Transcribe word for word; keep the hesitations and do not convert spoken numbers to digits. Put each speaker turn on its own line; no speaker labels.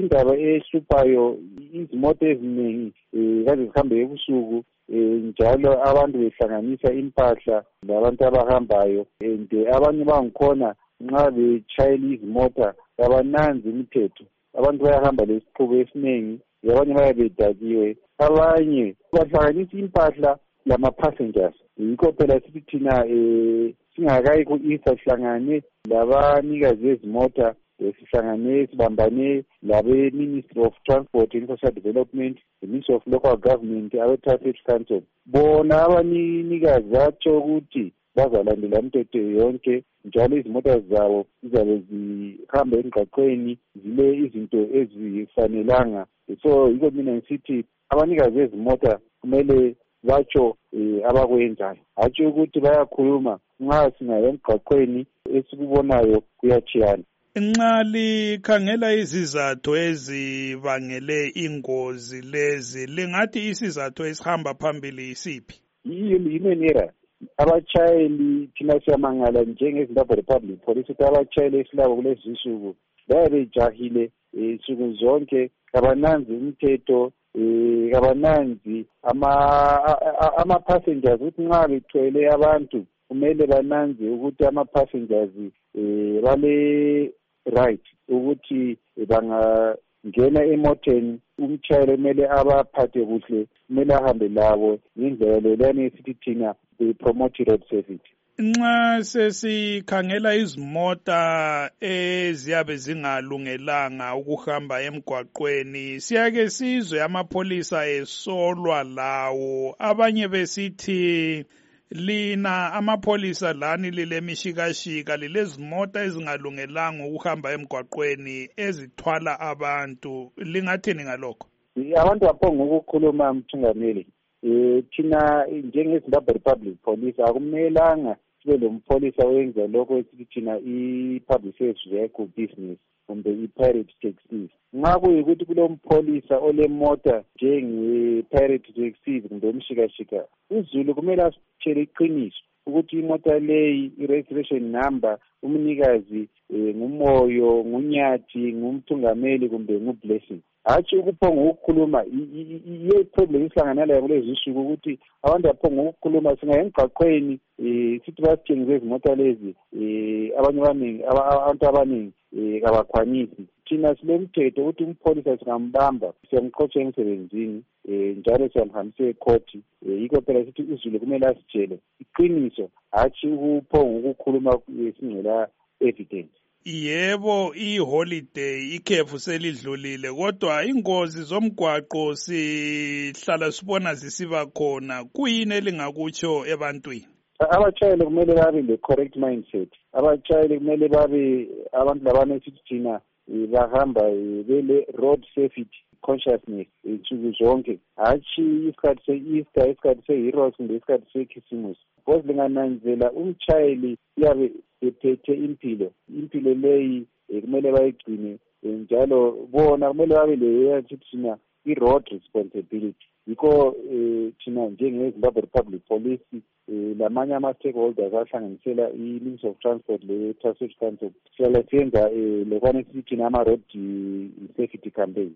indaba ehluphayo izimoto eziningi kaze zihambe ebusuku njalo abantu behlanganisa impahla labantu abahambayo and abanye bangikhona nxa betshayela izimota abananzi imithetho. Abantu bayahamba lesiqhubu esiningi, abanye bayabe bedakiwe, abanye bahlanganisa impahla lama-passengers. Yikho phela sithi thina um singakayi ku-Easter sihlangane labanikazi bezimota, sihlangane sibambane labe-Ministry of Transport and Social Development, the Ministry of Local Government, abe-Traffic Council. Bona abanikazi batsho ukuthi bazalandela imithetho yonke njalo izimota zabo zizabe zihamba emgwaqweni zile izinto ezifanelanga. So yikho mina ngisithi abanikazi bezimota kumele batsho abakwenzayo, hatshi ukuthi bayakhuluma nxa singaye emgwaqweni esikubonayo kuyatshiyana.
Nxa likhangela izizathu ezibangele ingozi lezi, lingathi isizathu esihamba phambili yisiphi?
Human error. Abachayeli thina siyamangala njengeZimbabwe Republic Police ukuthi abachayeli esilabo kulezi insuku bayabe bejahile insuku zonke, kabananzi imithetho, kabananzi ama-passengers ukuthi nxa bethwele abantu kumele bananze ukuthi ama-passengers bale right ukuthi bangangena emoteni umtshayeli kumele abaphathe kuhle, kumele ahambe labo ngendlela leyana esithi thina promote road safety.
Nxa sesikhangela izimota eziyabe zingalungelanga ukuhamba emgwaqweni, siyake sizwe amapholisa esolwa lawo, abanye besithi lina amapholisa lani lilemishikashika, lilezimota ezingalungelanga ukuhamba emgwaqweni ezithwala abantu. Lingathini ngalokho?
Abantu baphonga ukukhuluma mthungameli. Eh thina njengeZimbabwe Republic Police akumelanga sibe lompholisa oyenza lokho esithi thina i-public service vehicle business kumbe i-pirate taxis. Nxa kuyikuthi kulompholisa olemoto njenge-pirate taxis kumbe umshikashika, uZulu kumele asitshele iqiniso ukuthi imota leyi i-registration number umnikazi nguMoyo, nguNyathi, ngumthungameli kumbe nguBlessing. Hatshi ukuphonga ukukhuluma iye problem isihlangana layo kulezi insuku ukuthi abantu baphonga ukukhuluma singaye emgwaqweni sithi basitshengise izimota lezi abanye abaningi abantu abaningi kabakhwanisi. Thina silemthetho ukuthi umpholisa singambamba siyamxotsha emsebenzini njalo siyamhambisa ekhoti. Yikho phela sithi uZulu kumele asitshele iqiniso, hatshi ukuphonga ukukhuluma singela evidence.
Yebo, iholiday ikhefu selidlulile, kodwa ingozi zomgwaqo sihlala sibona zisiba khona. Kuyini elingakutsho ebantwini?
Abachayeli kumele babe le correct mindset. Abachayeli kumele babe abantu labana esithi thina bahamba bele road safety consciousness insuku zonke, hatshi isikhathi se-Easter, isikhathi se-Heroes kumbe isikhathi se-Christmas. Because lingananzela umchayeli uyabe ephethe impilo, impilo leyi kumele bayigcine njalo bona kumele babe leyo thina i-road responsibility. Yikho thina njengeZimbabwe Republic Police lamanye ama-stakeholders ahlanganisela i-Ministry of Transport le-Traffic Council sihlala siyenza lekwane sithi thina ama-road safety campaign.